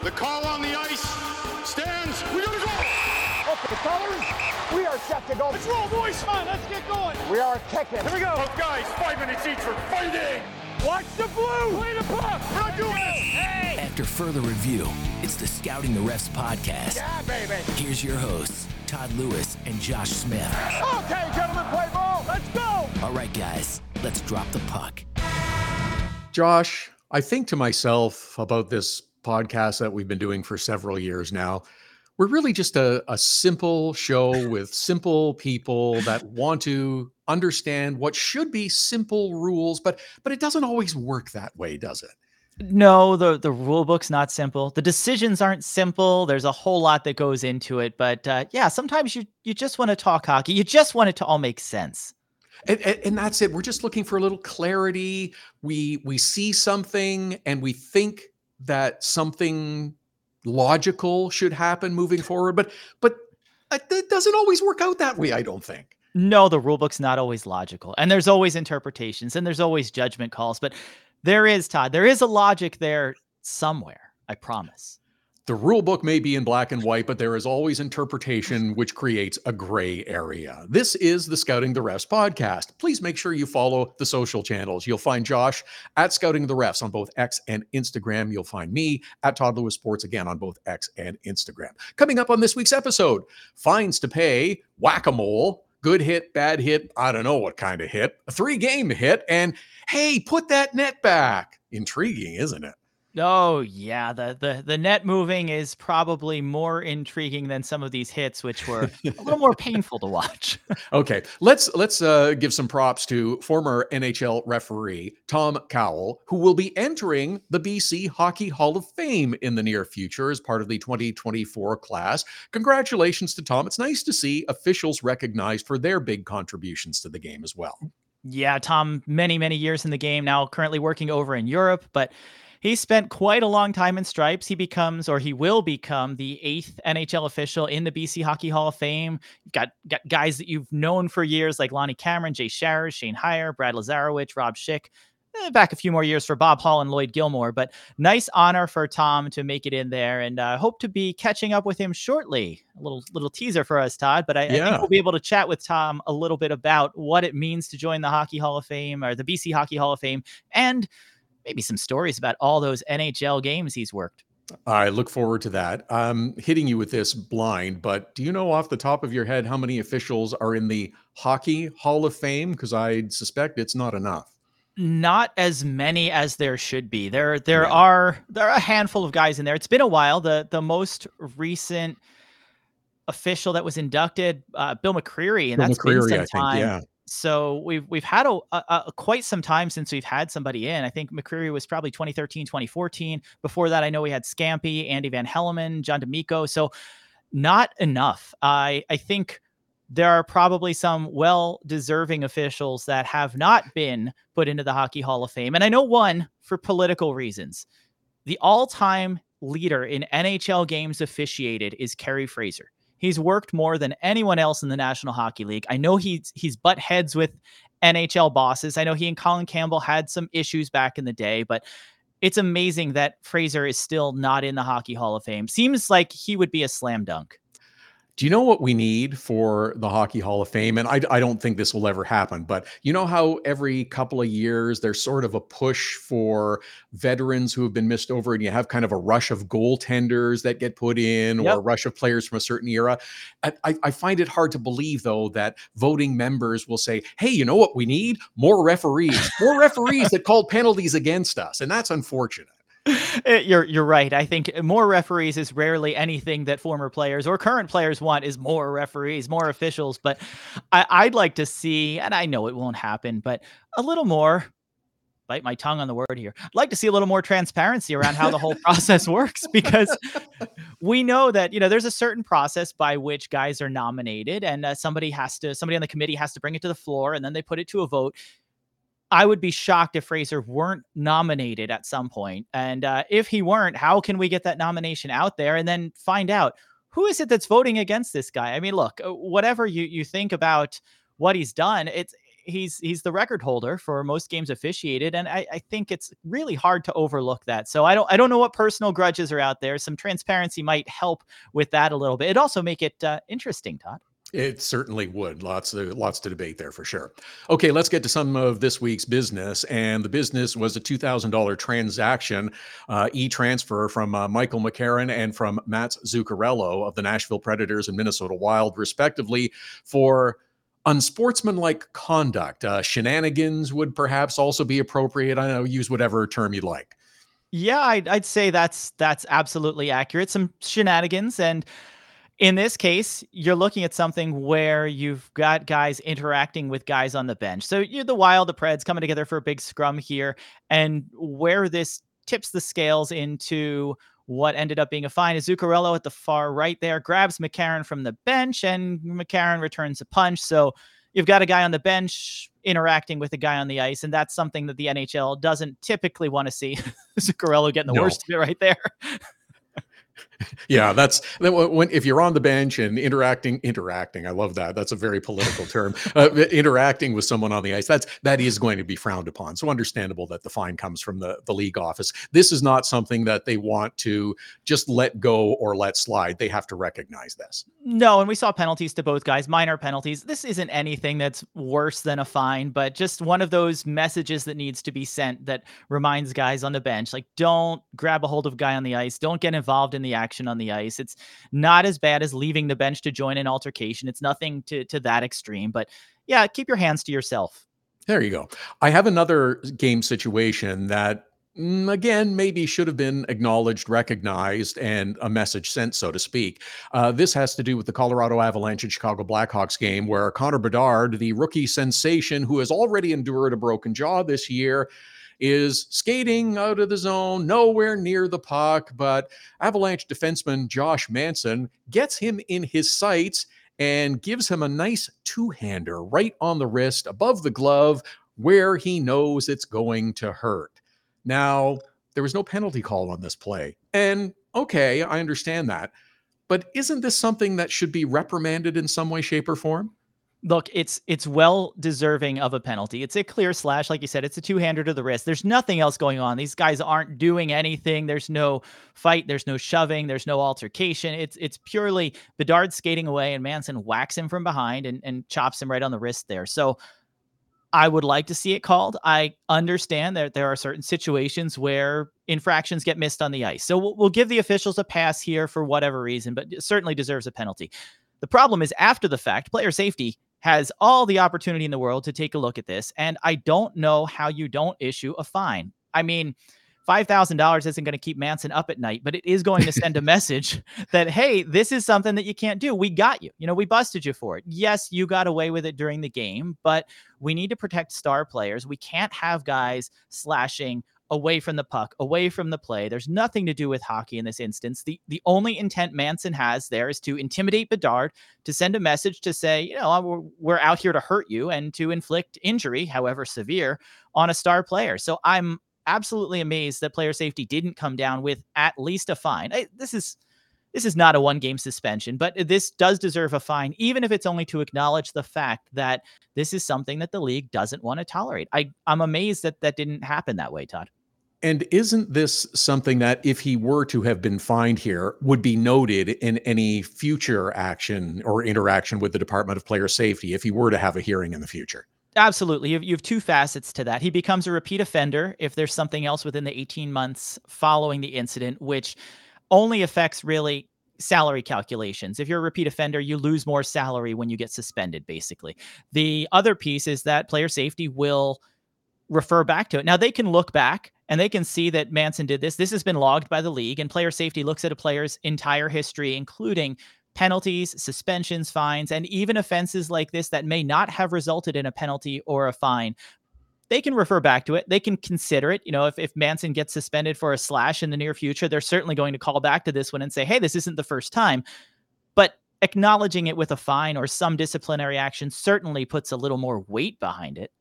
The call on the ice stands. We gotta go. Okay, fellas, we are set to go. Let's roll, boys. Come on, let's get going. We are kicking. Here we go. Both guys, 5 minutes each for fighting. Watch the blue. Play the puck. We're not doing this. Hey. After further review, it's the Scouting the Refs podcast. Yeah, baby. Here's your hosts, Todd Lewis and Josh Smith. Okay, gentlemen, play ball. Let's go. All right, guys, let's drop the puck. Josh, I think to myself about this podcast that we've been doing for several years now. We're really just a simple show with simple people that want to understand what should be simple rules, but it doesn't always work that way, does it? No, the rule book's not simple. The decisions aren't simple. There's a whole lot that goes into it. But yeah, sometimes you just want to talk hockey. You just want it to all make sense. And that's it. We're just looking for a little clarity. We see something and we think that something logical should happen moving forward, but it doesn't always work out that way, I don't think. No, the rule book's not always logical, and there's always interpretations and there's always judgment calls, but there is, Todd, there is a logic there somewhere, I promise. The rule book may be in black and white, but there is always interpretation, which creates a gray area. This is the Scouting the Refs podcast. Please make sure you follow the social channels. You'll find Josh at Scouting the Refs on both X and Instagram. You'll find me at Todd Lewis Sports again on both X and Instagram. Coming up on this week's episode, fines to pay, whack-a-mole, good hit, bad hit, I don't know what kind of hit, a 3-game hit, and hey, put that net back. Intriguing, isn't it? Oh yeah, the net moving is probably more intriguing than some of these hits, which were a little more painful to watch. Okay, let's give some props to former NHL referee Tom Cowell, who will be entering the BC Hockey Hall of Fame in the near future as part of the 2024 class. Congratulations to Tom. It's nice to see officials recognized for their big contributions to the game as well. Yeah, Tom, many years in the game now, currently working over in Europe, but he spent quite a long time in stripes. He will become the 8th NHL official in the BC Hockey Hall of Fame. You've got guys that you've known for years like Lonnie Cameron, Jay Sharers, Shane Heyer, Brad Lazarowicz, Rob Schick. Back a few more years for Bob Hall and Lloyd Gilmore, but nice honor for Tom to make it in there, and hope to be catching up with him shortly. A little teaser for us, Todd, but I think we'll be able to chat with Tom a little bit about what it means to join the Hockey Hall of Fame or the BC Hockey Hall of Fame, and maybe some stories about all those NHL games he's worked. I look forward to that. I'm hitting you with this blind, but do you know off the top of your head how many officials are in the Hockey Hall of Fame? Because I suspect it's not enough. Not as many as there should be. There are a handful of guys in there. It's been a while. The most recent official that was inducted, Bill McCreary, and that's been some time. Yeah. So we've had a quite some time since we've had somebody in. I think McCreary was probably 2013, 2014. Before that, I know we had Scampy, Andy Van Helleman, John D'Amico. So not enough. I think there are probably some well-deserving officials that have not been put into the Hockey Hall of Fame. And I know one for political reasons. The all-time leader in NHL games officiated is Kerry Fraser. He's worked more than anyone else in the National Hockey League. I know he's butt heads with NHL bosses. I know he and Colin Campbell had some issues back in the day, but it's amazing that Fraser is still not in the Hockey Hall of Fame. Seems like he would be a slam dunk. Do you know what we need for the Hockey Hall of Fame? And I don't think this will ever happen, but you know how every couple of years there's sort of a push for veterans who have been missed over, and you have kind of a rush of goaltenders that get put in, or a rush of players from a certain era. I find it hard to believe, though, that voting members will say, hey, you know what we need? More referees that called penalties against us. And that's unfortunate. You're right. I think more referees is rarely anything that former players or current players want, is more referees, more officials. But I'd like to see, and I know it won't happen, but a little more, bite my tongue on the word here, I'd like to see a little more transparency around how the whole process works, because we know that, there's a certain process by which guys are nominated, and somebody on the committee has to bring it to the floor, and then they put it to a vote. I would be shocked if Fraser weren't nominated at some point. And if he weren't, how can we get that nomination out there and then find out who is it that's voting against this guy? I mean, look, whatever you think about what he's done, he's the record holder for most games officiated, and I think it's really hard to overlook that. So I don't know what personal grudges are out there. Some transparency might help with that a little bit. It also make it interesting, Todd. It certainly would. Lots to debate there for sure. Okay, let's get to some of this week's business. And the business was a $2,000 transaction, e-transfer from Michael McCarron and from Mats Zuccarello of the Nashville Predators and Minnesota Wild, respectively, for unsportsmanlike conduct. Shenanigans would perhaps also be appropriate. I don't know, use whatever term you'd like. Yeah, I'd say that's absolutely accurate. Some shenanigans. And in this case, you're looking at something where you've got guys interacting with guys on the bench. So you're the Wild, the Preds coming together for a big scrum here. And where this tips the scales into what ended up being a fine is Zuccarello at the far right there grabs McCarron from the bench, and McCarron returns a punch. So you've got a guy on the bench interacting with a guy on the ice, and that's something that the NHL doesn't typically want to see. Zuccarello getting the worst of it right there. Yeah, that's when if you're on the bench and interacting. I love that. That's a very political term. Interacting with someone on the ice, that is going to be frowned upon. So understandable that the fine comes from the league office. This is not something that they want to just let go or let slide. They have to recognize this. No, and we saw penalties to both guys, minor penalties. This isn't anything that's worse than a fine, but just one of those messages that needs to be sent that reminds guys on the bench, like, don't grab a hold of a guy on the ice. Don't get involved in the action on the ice. It's not as bad as leaving the bench to join an altercation. It's nothing to that extreme, but yeah, keep your hands to yourself. There you go. I have another game situation that, again, maybe should have been acknowledged, recognized, and a message sent, so to speak. This has to do with the Colorado Avalanche and Chicago Blackhawks game where Connor Bedard, the rookie sensation who has already endured a broken jaw this year, is skating out of the zone, nowhere near the puck, but Avalanche defenseman Josh Manson gets him in his sights and gives him a nice two-hander right on the wrist above the glove where he knows it's going to hurt. Now, there was no penalty call on this play. And okay, I understand that. But isn't this something that should be reprimanded in some way, shape, or form? Look, it's well deserving of a penalty. It's a clear slash. Like you said, it's a two-hander to the wrist. There's nothing else going on. These guys aren't doing anything. There's no fight. There's no shoving. There's no altercation. It's purely Bedard skating away and Manson whacks him from behind and chops him right on the wrist there. So I would like to see it called. I understand that there are certain situations where infractions get missed on the ice. So we'll give the officials a pass here for whatever reason, but it certainly deserves a penalty. The problem is after the fact, player safety has all the opportunity in the world to take a look at this. And I don't know how you don't issue a fine. I mean, $5,000 isn't going to keep Manson up at night, but it is going to send a message that, hey, this is something that you can't do. We got you. We busted you for it. Yes, you got away with it during the game, but we need to protect star players. We can't have guys slashing away from the puck, away from the play. There's nothing to do with hockey in this instance. The only intent Manson has there is to intimidate Bedard, to send a message to say, we're out here to hurt you and to inflict injury, however severe, on a star player. So I'm absolutely amazed that player safety didn't come down with at least a fine. This is not a one-game suspension, but this does deserve a fine, even if it's only to acknowledge the fact that this is something that the league doesn't want to tolerate. I'm amazed that didn't happen that way, Todd. And isn't this something that if he were to have been fined here would be noted in any future action or interaction with the Department of Player Safety if he were to have a hearing in the future? Absolutely. You have two facets to that. He becomes a repeat offender if there's something else within the 18 months following the incident, which only affects really salary calculations. If you're a repeat offender, you lose more salary when you get suspended, basically. The other piece is that player safety will refer back to it. Now, they can look back and they can see that Manson did this. This has been logged by the league, and player safety looks at a player's entire history, including penalties, suspensions, fines, and even offenses like this that may not have resulted in a penalty or a fine. They can refer back to it. They can consider it. If Manson gets suspended for a slash in the near future, they're certainly going to call back to this one and say, hey, this isn't the first time. But acknowledging it with a fine or some disciplinary action certainly puts a little more weight behind it.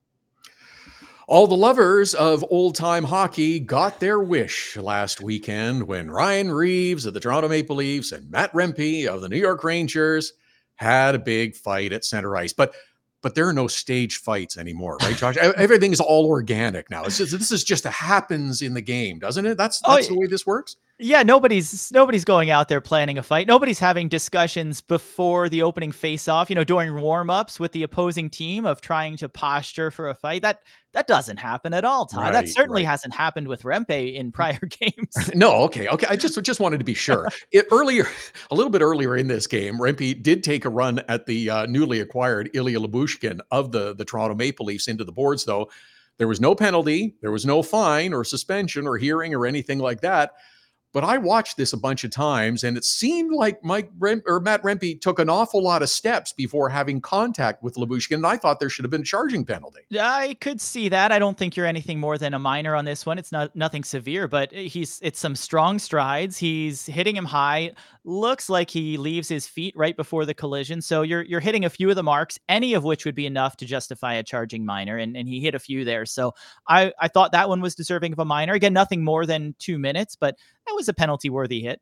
All the lovers of old-time hockey got their wish last weekend when Ryan Reeves of the Toronto Maple Leafs and Matt Rempe of the New York Rangers had a big fight at center ice. But but there are no staged fights anymore, right, Josh? Everything is all organic now. This is just happens in the game, doesn't it? That's the way this works. Yeah, nobody's going out there planning a fight. Nobody's having discussions before the opening face-off, during warm-ups with the opposing team of trying to posture for a fight. That doesn't happen at all, Todd. That certainly hasn't happened with Rempe in prior games. No, okay. I just wanted to be sure. A little bit earlier in this game, Rempe did take a run at the newly acquired Ilya Lyubushkin of the Toronto Maple Leafs into the boards, though. There was no penalty, there was no fine or suspension or hearing or anything like that. But I watched this a bunch of times, and it seemed like Matt Rempe took an awful lot of steps before having contact with Lyubushkin, and I thought there should have been a charging penalty. I could see that. I don't think you're anything more than a minor on this one. It's nothing severe, but it's some strong strides. He's hitting him high. Looks like he leaves his feet right before the collision. So you're hitting a few of the marks, any of which would be enough to justify a charging minor, and he hit a few there. So I thought that one was deserving of a minor. Again, nothing more than 2 minutes, but that was a penalty-worthy hit.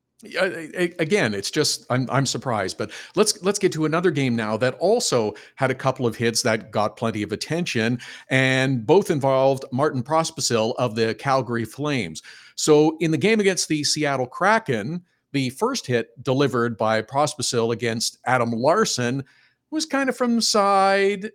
Again, it's just I'm surprised, but let's get to another game now that also had a couple of hits that got plenty of attention, and both involved Martin Pospisil of the Calgary Flames. So in the game against the Seattle Kraken, the first hit delivered by Pospisil against Adam Larsson was kind of from the side.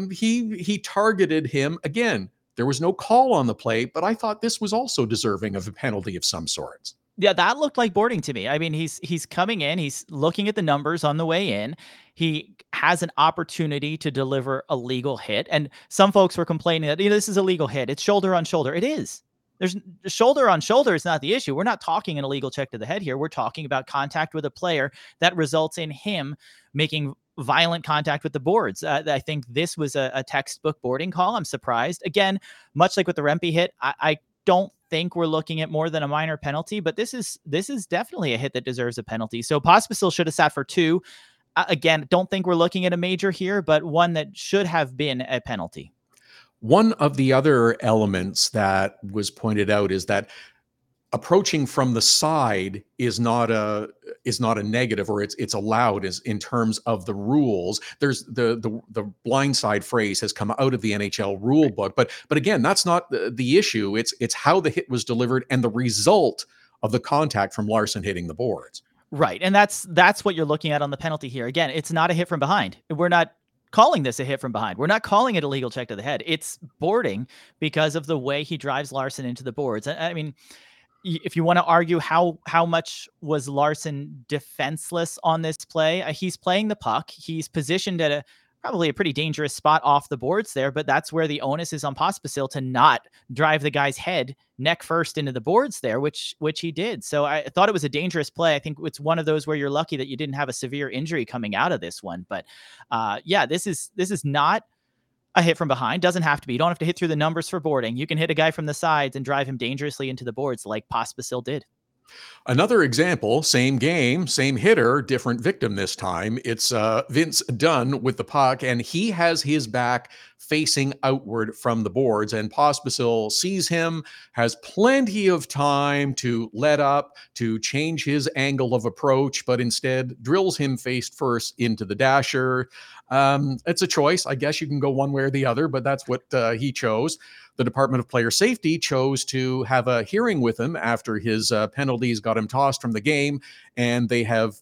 He targeted him again. There was no call on the play, but I thought this was also deserving of a penalty of some sorts. Yeah, that looked like boarding to me. I mean, he's coming in, he's looking at the numbers on the way in. He has an opportunity to deliver a legal hit. And some folks were complaining that, this is a legal hit. It's shoulder on shoulder. It is. There's shoulder on shoulder is not the issue. We're not talking an illegal check to the head here. We're talking about contact with a player that results in him making violent contact with the boards. I think this was a textbook boarding call. I'm surprised. Again, much like with the Rempe hit, I don't think we're looking at more than a minor penalty, but this is definitely a hit that deserves a penalty. So Pospisil should have sat for 2. Again, don't think we're looking at a major here, but one that should have been a penalty. One of the other elements that was pointed out is that approaching from the side is not a negative, or it's allowed as in terms of the rules. There's the blindside phrase has come out of the NHL rule book, but again, that's not the issue. It's how the hit was delivered and the result of the contact from Larsson hitting the boards. Right, and that's what you're looking at on the penalty here. Again, it's not a hit from behind. We're not calling this a hit from behind. We're not calling it a legal check to the head. It's boarding because of the way he drives Larsson into the boards. I mean, if you want to argue how much was Larsson defenseless on this play, he's playing the puck. He's positioned at probably a pretty dangerous spot off the boards there, but that's where the onus is on Pospisil to not drive the guy's head neck first into the boards there, which he did. So I thought it was a dangerous play. I think it's one of those where you're lucky that you didn't have a severe injury coming out of this one. But yeah, this is not a hit from behind. Doesn't have to be. You don't have to hit through the numbers for boarding. You can hit a guy from the sides and drive him dangerously into the boards like Pospisil did. Another example, same game, same hitter, different victim this time. It's Vince Dunn with the puck, and he has his back facing outward from the boards, and Pospisil sees him, has plenty of time to let up, to change his angle of approach, but instead drills him face first into the dasher. It's a choice. I guess you can go one way or the other, but that's what he chose. The Department of Player Safety chose to have a hearing with him after his penalties got him tossed from the game, and they have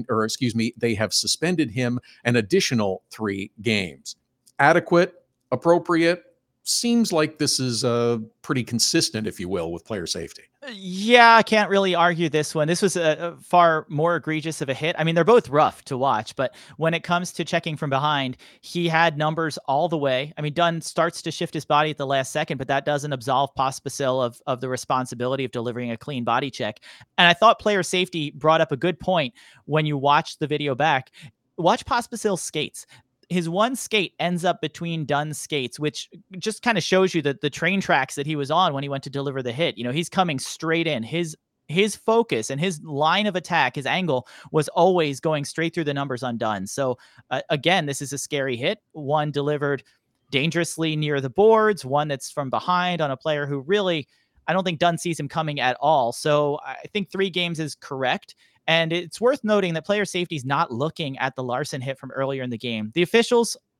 suspended him an additional 3 games. Adequate, appropriate. Seems like this is pretty consistent, if you will, with player safety. Yeah, I can't really argue this one. This was a far more egregious of a hit. I mean, they're both rough to watch, but when it comes to checking from behind, he had numbers all the way. I mean, Dunn starts to shift his body at the last second, but that doesn't absolve Pospisil of the responsibility of delivering a clean body check. And I thought player safety brought up a good point when you watch the video back. Watch Pospisil's skates. His one skate ends up between Dunn's skates, which just kind of shows you that the train tracks that he was on when he went to deliver the hit. He's coming straight in. His focus and his line of attack, his angle was always going straight through the numbers on Dunn. So again, this is a scary hit. One delivered dangerously near the boards, one that's from behind on a player who really, I don't think Dunn sees him coming at all. So I think 3 games is correct. And it's worth noting that player safety is not looking at the Larsson hit from earlier in the game. The officials,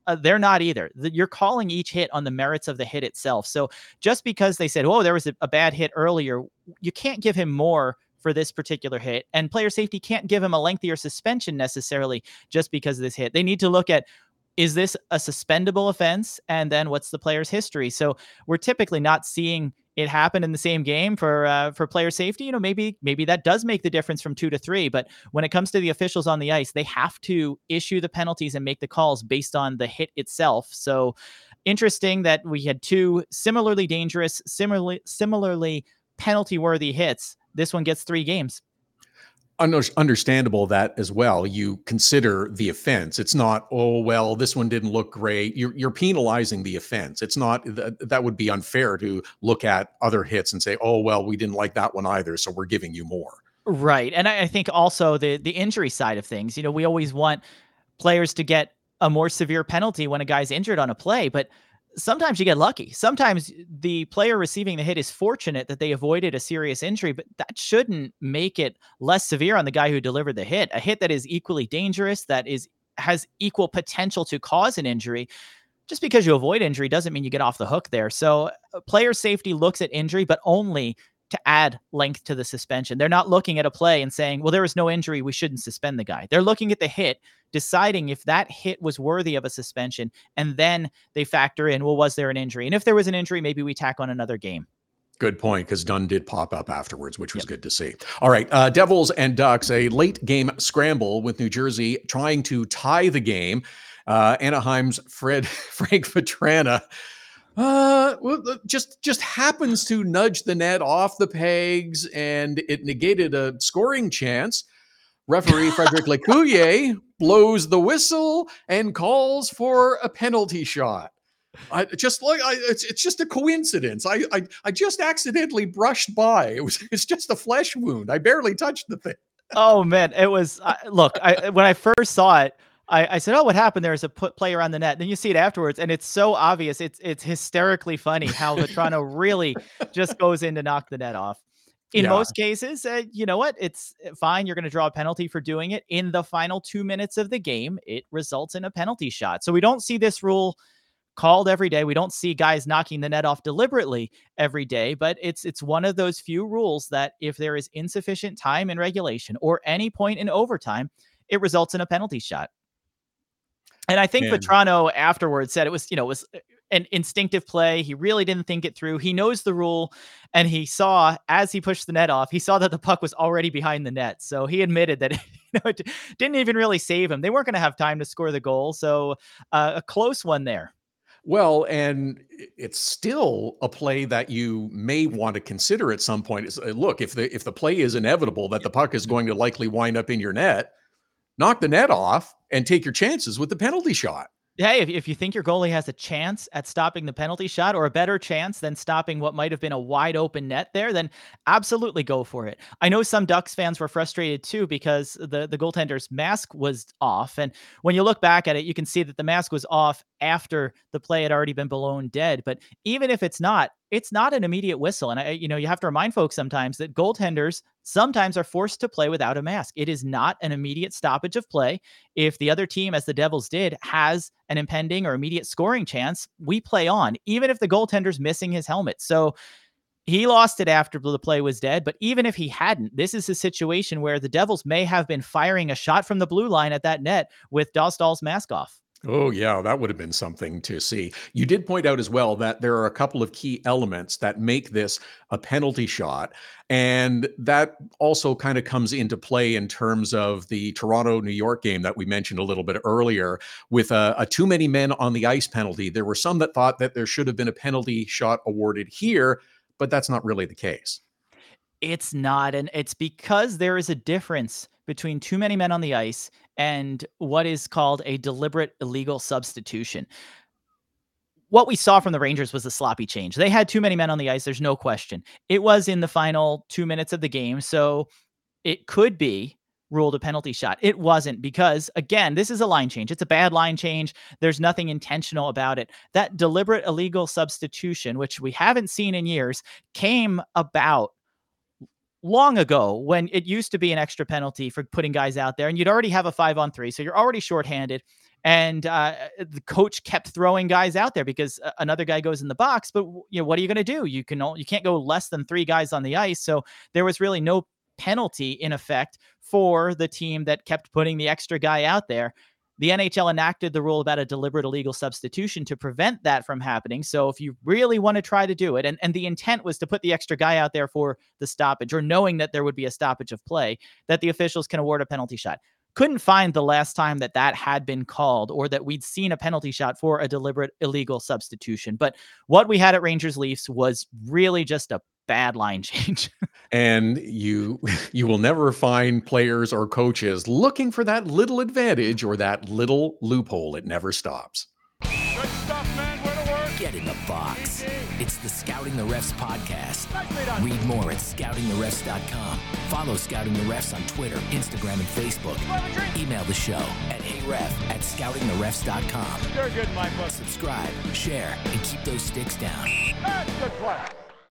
they're not either. You're calling each hit on the merits of the hit itself. So just because they said, oh, there was a bad hit earlier, you can't give him more for this particular hit. And player safety can't give him a lengthier suspension necessarily just because of this hit. They need to look at, is this a suspendable offense? And then what's the player's history? So we're typically not seeing it happen in the same game for player safety. You know, maybe that does make the difference from 2 to 3. But when it comes to the officials on the ice, they have to issue the penalties and make the calls based on the hit itself. So interesting that we had 2 similarly dangerous, similarly penalty-worthy hits. This one gets 3 games. Understandable that as well. You consider the offense. It's not, oh, well, this one didn't look great. You're penalizing the offense. It's not that would be unfair to look at other hits and say, oh, well, we didn't like that one either, so we're giving you more. Right. And I think also the injury side of things, you know, we always want players to get a more severe penalty when a guy's injured on a play, but sometimes you get lucky. Sometimes the player receiving the hit is fortunate that they avoided a serious injury, but that shouldn't make it less severe on the guy who delivered the hit. A hit that is equally dangerous, has equal potential to cause an injury. Just because you avoid injury doesn't mean you get off the hook there. So player safety looks at injury, but only to add length to the suspension. They're not looking at a play and saying, well, there was no injury, we shouldn't suspend the guy. They're looking at the hit, deciding if that hit was worthy of a suspension, and then they factor in, well, was there an injury? And if there was an injury, maybe we tack on another game. Good point, because Dunn did pop up afterwards, which was good to see. All right, Devils and Ducks, a late game scramble with New Jersey trying to tie the game. Anaheim's Frank Vatrana just happens to nudge the net off the pegs, and it negated a scoring chance. Referee Frederic Lecuyer blows the whistle and calls for a penalty shot. It's just a coincidence. I just accidentally brushed by. It's just a flesh wound. I barely touched the thing. Oh man, it was. Look, when I first saw it, I said, "Oh, what happened? There's a player on the net." Then you see it afterwards, and it's so obvious. It's hysterically funny how Vatrano really just goes in to knock the net off. In most cases, you know what? It's fine. You're going to draw a penalty for doing it. In the final 2 minutes of the game, it results in a penalty shot. So we don't see this rule called every day. We don't see guys knocking the net off deliberately every day, but it's one of those few rules that if there is insufficient time in regulation or any point in overtime, it results in a penalty shot. And I think Vatrano afterwards said it was an instinctive play. He really didn't think it through. He knows the rule, and he saw, as he pushed the net off, he saw that the puck was already behind the net. So he admitted that it didn't even really save him. They weren't going to have time to score the goal. So a close one there. Well, and it's still a play that you may want to consider at some point. Look, if the play is inevitable that the puck is going to likely wind up in your net, knock the net off and take your chances with the penalty shot. Hey, if you think your goalie has a chance at stopping the penalty shot, or a better chance than stopping what might have been a wide open net there, then absolutely go for it. I know some Ducks fans were frustrated too because the goaltender's mask was off. And when you look back at it, you can see that the mask was off after the play had already been blown dead. But even if it's not an immediate whistle. And you have to remind folks sometimes that goaltenders sometimes are forced to play without a mask. It is not an immediate stoppage of play. If the other team, as the Devils did, has an impending or immediate scoring chance, we play on, even if the goaltender's missing his helmet. So he lost it after the play was dead. But even if he hadn't, this is a situation where the Devils may have been firing a shot from the blue line at that net with Dahl's mask off. Oh, yeah, that would have been something to see. You did point out as well that there are a couple of key elements that make this a penalty shot. And that also kind of comes into play in terms of the Toronto-New York game that we mentioned a little bit earlier with a too many men on the ice penalty. There were some that thought that there should have been a penalty shot awarded here, but that's not really the case. It's not. And it's because there is a difference between too many men on the ice and what is called a deliberate illegal substitution. What we saw from the Rangers was a sloppy change. They had too many men on the ice. There's no question. It was in the final 2 minutes of the game. So it could be ruled a penalty shot. It wasn't, because again, this is a line change. It's a bad line change. There's nothing intentional about it. That deliberate illegal substitution, which we haven't seen in years, came about long ago when it used to be an extra penalty for putting guys out there, and you'd already have a 5-on-3. So you're already shorthanded. And the coach kept throwing guys out there because another guy goes in the box. But what are you going to do? You can't go less than 3 guys on the ice. So there was really no penalty in effect for the team that kept putting the extra guy out there. The NHL enacted the rule about a deliberate illegal substitution to prevent that from happening. So if you really want to try to do it, and the intent was to put the extra guy out there for the stoppage, or knowing that there would be a stoppage of play, that the officials can award a penalty shot. Couldn't find the last time that had been called, or that we'd seen a penalty shot for a deliberate illegal substitution. But what we had at Rangers Leafs was really just a bad line change. And you will never find players or coaches looking for that little advantage or that little loophole. It never stops. Good stuff, man. Way to work. Get in the box. It's the Scouting the Refs podcast. Read more at scoutingtherefs.com. Follow Scouting the Refs on Twitter, Instagram, and Facebook. Email the show at heyref@scoutingtherefs.com. You're good, Mike. Subscribe, share, and keep those sticks down. That's good play.